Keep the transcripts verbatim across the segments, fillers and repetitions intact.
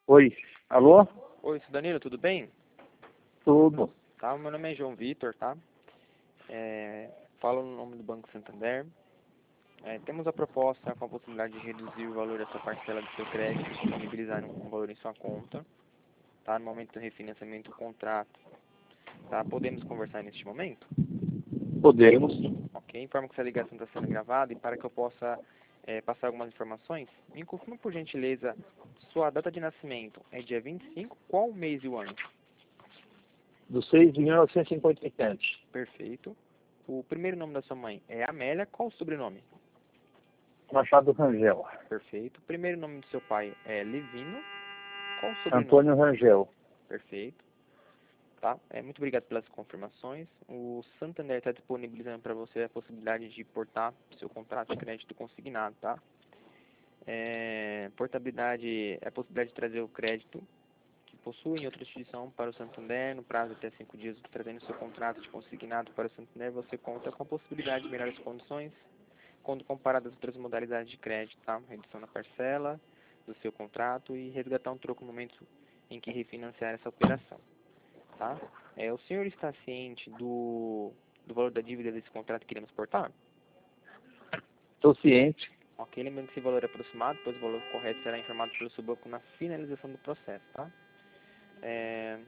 Oi, alô? Oi, sou Danilo, tudo bem? Tudo. Tá, meu nome é João Vitor, tá? É, falo no nome do Banco Santander. É, temos a proposta com a possibilidade de reduzir o valor dessa parcela do seu crédito, disponibilizar um, um valor em sua conta, tá? No momento do refinanciamento do contrato, tá? Podemos conversar neste momento? Podemos. Ok, informo que essa ligação está sendo gravada e para que eu possa é, passar algumas informações, me confirma por gentileza, sua data de nascimento é dia vinte e cinco, qual o mês e o ano? Do seis de mil novecentos e cinquenta e sete. Perfeito. O primeiro nome da sua mãe é Amélia, qual o sobrenome? Machado Rangel. Perfeito. O primeiro nome do seu pai é Livino, qual o sobrenome? Antônio Rangel. Perfeito. Tá? É, muito obrigado pelas confirmações. O Santander está disponibilizando para você a possibilidade de portar seu contrato de crédito consignado, tá? É, portabilidade é a possibilidade de trazer o crédito que possui em outra instituição para o Santander no prazo de até cinco dias, trazendo seu contrato de consignado para o Santander, você conta com a possibilidade de melhores condições quando comparado às outras modalidades de crédito, tá? Redução na parcela do seu contrato e resgatar um troco no momento em que refinanciar essa operação, tá? É, o senhor está ciente do, do valor da dívida desse contrato que iremos portar? Estou ciente. Ok, lembrando que esse valor é aproximado, pois o valor correto será informado pelo seu banco na finalização do processo, tá? É,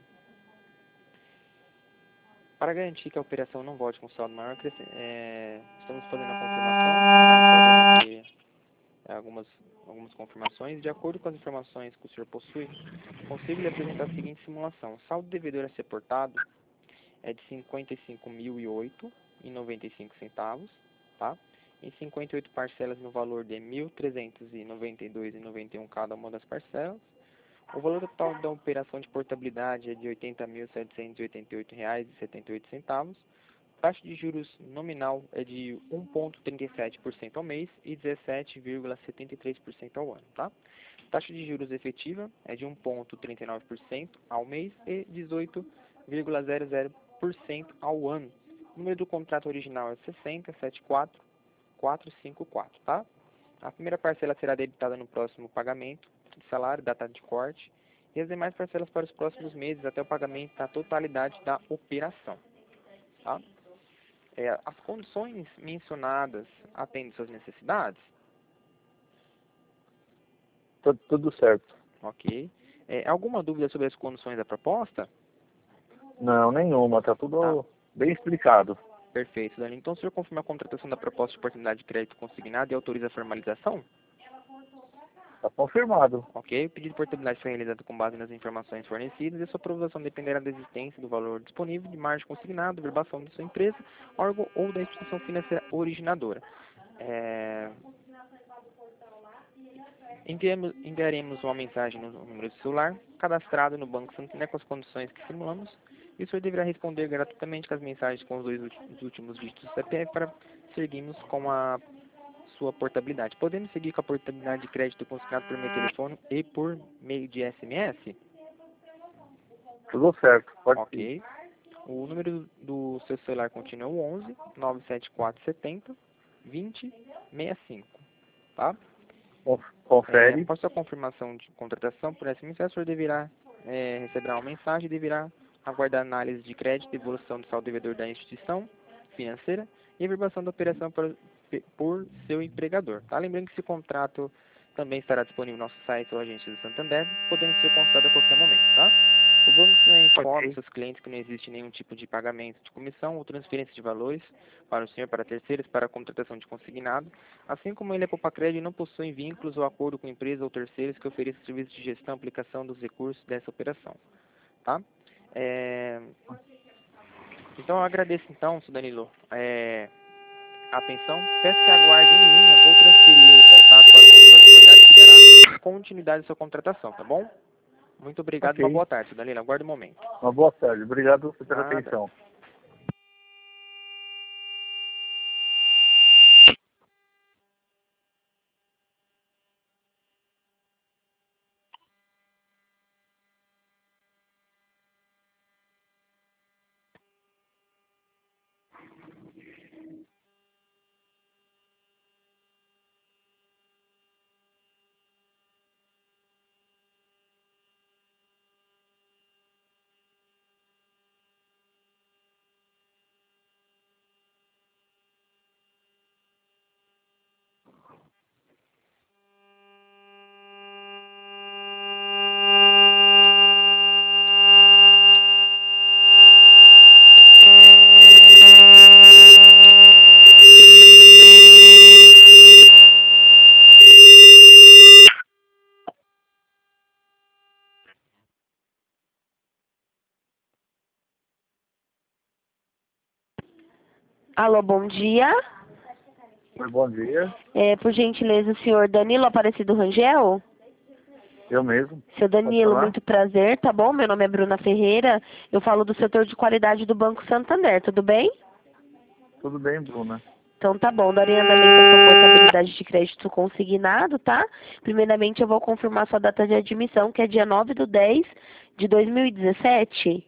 para garantir que a operação não volte com saldo maior, é, estamos fazendo a confirmação, tá? Então, algumas, algumas confirmações. De acordo com as informações que o senhor possui, consigo lhe apresentar a seguinte simulação. O saldo devedor a ser portado é de cinquenta e cinco mil e oito reais e noventa e cinco centavos, tá? Em cinquenta e oito parcelas no valor de mil trezentos e noventa e dois reais e noventa e um centavos cada uma das parcelas. O valor total da operação de portabilidade é de oitenta mil setecentos e oitenta e oito reais e setenta e oito centavos. Taxa de juros nominal é de um vírgula trinta e sete por cento ao mês e dezessete vírgula setenta e três por cento ao ano, tá? Taxa de juros efetiva é de um vírgula trinta e nove por cento ao mês e dezoito vírgula zero zero por cento ao ano. O número do contrato original é sessenta setenta e quatro quatrocentos e cinquenta e quatro, tá? A primeira parcela será debitada no próximo pagamento de salário, data de corte, e as demais parcelas para os próximos meses até o pagamento da totalidade da operação, tá? É, as condições mencionadas atendem suas necessidades? Tudo, tudo certo. Ok. É, alguma dúvida sobre as condições da proposta? Não, nenhuma. Está tudo Tá. bem explicado. Perfeito, Dani. Então, o senhor confirma a contratação da proposta de oportunidade de crédito consignado e autoriza a formalização? Está confirmado. Ok. O pedido de portabilidade foi realizado com base nas informações fornecidas e sua aprovação dependerá da existência do valor disponível de margem consignado, verbação de sua empresa, órgão ou da instituição financeira originadora. É... Enviamos, enviaremos uma mensagem no número de celular, cadastrado no Banco Santander com as condições que simulamos, e o senhor deverá responder gratuitamente com as mensagens com os dois últimos dígitos do C P F para seguirmos com a sua portabilidade. Podemos seguir com a portabilidade de crédito consignado por meio de telefone e por meio de S M S? Tudo certo. Pode Ok. ir. O número do seu celular continua o onze nove sete quatro sete zero vinte sessenta e cinco, tá? É, Confere. após a confirmação de contratação por S M S, o senhor deverá é, receber uma mensagem e deverá aguardar análise de crédito, evolução do saldo devedor da instituição financeira e averbação da operação por, por seu empregador. Tá? Lembrando que esse contrato também estará disponível no nosso site ou agência do Santander, podendo ser consultado a qualquer momento. Tá? O banco, né, informa Ok. seus clientes que não existe nenhum tipo de pagamento de comissão ou transferência de valores para o senhor, para terceiros, para a contratação de consignado, assim como ele é Popacred e não possui vínculos ou acordo com empresas ou terceiros que ofereçam serviços de gestão e aplicação dos recursos dessa operação. Tá? É... Então, eu agradeço, então, senhor Danilo, é... a atenção. Peço que aguarde em linha, vou transferir o contato para o controle de qualidade que dará continuidade à sua contratação, tá bom? Muito obrigado, uma Ok. boa tarde, senhor Danilo. Aguarde um momento. Uma boa tarde. Obrigado pela Nada. atenção. Alô, bom dia. Oi, bom dia. É, por gentileza, o senhor Danilo Aparecido Rangel? Eu mesmo. Seu Pode Danilo, falar? muito prazer, tá bom? Meu nome é Bruna Ferreira, eu falo do setor de qualidade do Banco Santander, tudo bem? Tudo bem, Bruna? Então tá bom, darei andamento à sua portabilidade de crédito consignado, tá? Primeiramente eu vou confirmar sua data de admissão, que é dia nove do dez de dois mil e dezessete.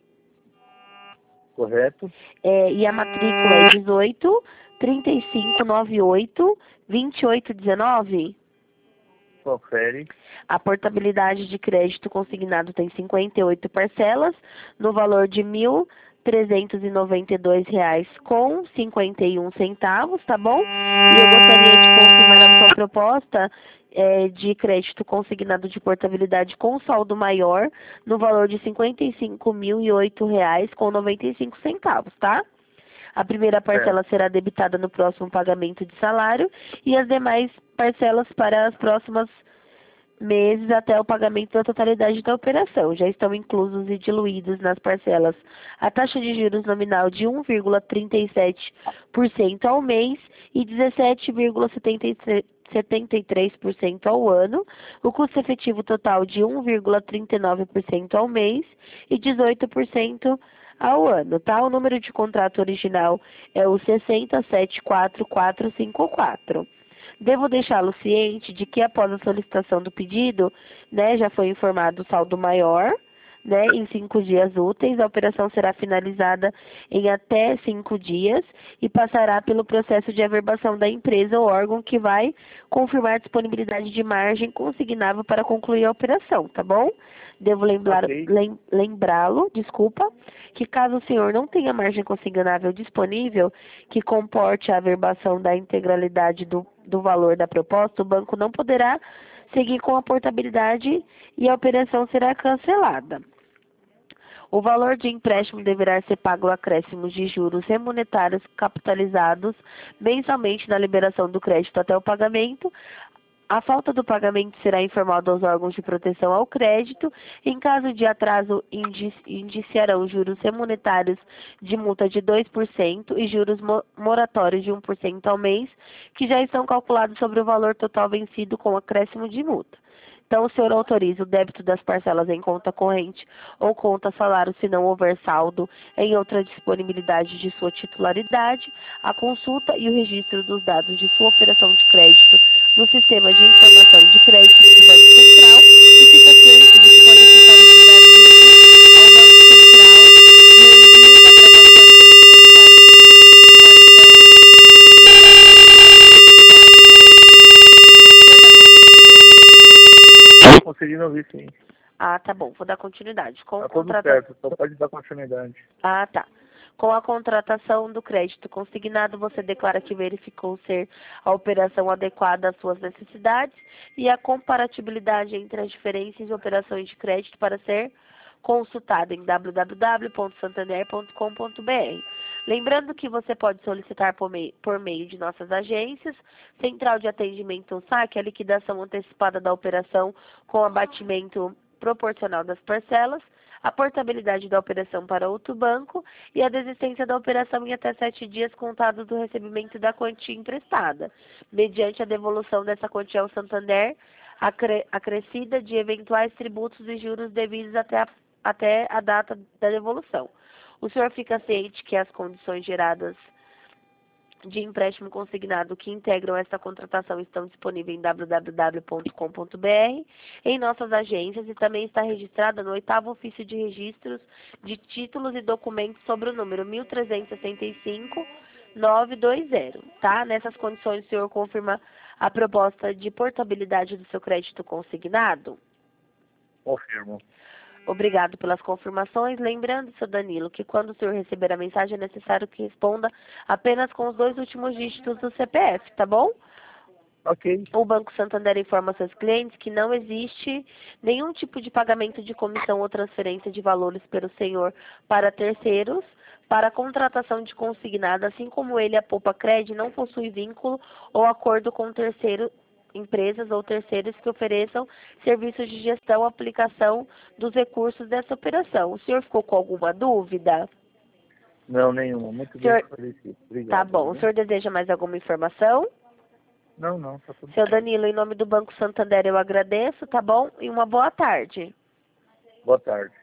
Correto? É, e a matrícula é dezoito, trinta e cinco, noventa e oito, vinte e oito, dezenove. Confere. A portabilidade de crédito consignado tem cinquenta e oito parcelas, no valor de mil trezentos e noventa e dois reais com cinquenta e um centavos, tá bom? E eu gostaria de confirmar a sua proposta é, de crédito consignado de portabilidade com saldo maior, no valor de cinquenta e cinco mil e oito reais com noventa e cinco centavos, tá? A primeira parcela Certo. será debitada no próximo pagamento de salário e as demais parcelas para as próximas meses até o pagamento da totalidade da operação. Já estão inclusos e diluídos nas parcelas a taxa de juros nominal de um vírgula trinta e sete por cento ao mês e dezessete vírgula setenta e três por cento ao ano, o custo efetivo total de um vírgula trinta e nove por cento ao mês e dezoito por cento ao ano, tá? O número de contrato original é o seis zero sete quatro quatro cinco quatro. Devo deixá-lo ciente de que após a solicitação do pedido, né, já foi informado o saldo maior, né, em cinco dias úteis, a operação será finalizada em até cinco dias e passará pelo processo de averbação da empresa ou órgão que vai confirmar a disponibilidade de margem consignável para concluir a operação, tá bom? Devo lembrar, Ok. lem, lembrá-lo, desculpa, que caso o senhor não tenha margem consignável disponível que comporte a averbação da integralidade do, do valor da proposta, o banco não poderá seguir com a portabilidade e a operação será cancelada. O valor de empréstimo deverá ser pago acréscimos de juros remuneratários capitalizados mensalmente na liberação do crédito até o pagamento. A falta do pagamento será informado aos órgãos de proteção ao crédito. Em caso de atraso, indici- indiciarão juros remuneratários de multa de dois por cento e juros mo- moratórios de um por cento ao mês, que já estão calculados sobre o valor total vencido com acréscimo de multa. Então, o senhor autoriza o débito das parcelas em conta corrente ou conta salário se não houver saldo em outra disponibilidade de sua titularidade, a consulta e o registro dos dados de sua operação de crédito no sistema de informação de crédito do Banco Central e fica ciente de que pode acessar esses dados junto ao Banco Central no envio da gravação e telefone para, para Estou conseguindo ouvir, sim. Ah, tá bom, vou dar continuidade. Com Tá tudo contrata... certo, só pode dar continuidade. Ah, tá. Com a contratação do crédito consignado, você declara que verificou ser a operação adequada às suas necessidades e a comparatibilidade entre as diferentes operações de crédito para ser consultado em w w w ponto santander ponto com ponto b r. Lembrando que você pode solicitar por meio, por meio de nossas agências, Central de Atendimento ou saque, a liquidação antecipada da operação com abatimento proporcional das parcelas, a portabilidade da operação para outro banco e a desistência da operação em até sete dias contados do recebimento da quantia emprestada, mediante a devolução dessa quantia ao Santander, acre acrescida de eventuais tributos e juros devidos até a, até a data da devolução. O senhor fica ciente que as condições geradas de empréstimo consignado que integram esta contratação estão disponíveis em w w w ponto com ponto b r, em nossas agências e também está registrada no oitavo ofício de registros de títulos e documentos sobre o número mil trezentos e sessenta e cinco, novecentos e vinte, tá? Nessas condições, o senhor confirma a proposta de portabilidade do seu crédito consignado? Confirmo. Obrigado pelas confirmações. Lembrando, seu Danilo, que quando o senhor receber a mensagem é necessário que responda apenas com os dois últimos dígitos do C P F, tá bom? Ok. O Banco Santander informa seus clientes que não existe nenhum tipo de pagamento de comissão ou transferência de valores pelo senhor para terceiros. Para a contratação de consignado, assim como ele, a Poupa Cred não possui vínculo ou acordo com terceiro empresas ou terceiros que ofereçam serviços de gestão, aplicação dos recursos dessa operação. O senhor ficou com alguma dúvida? Não, nenhuma. Muito bem Senhor- esclarecido. Obrigado. Tá bom. O viu? senhor deseja mais alguma informação? Não, não, tá tudo Seu bem. Danilo, em nome do Banco Santander eu agradeço, tá bom? E uma boa tarde. Boa tarde.